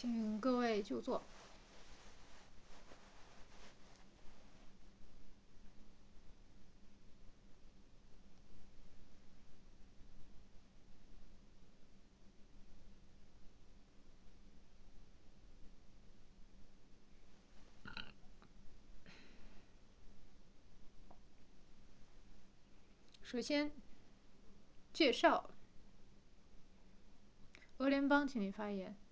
请各位就坐。首先介绍俄联邦，请你发言。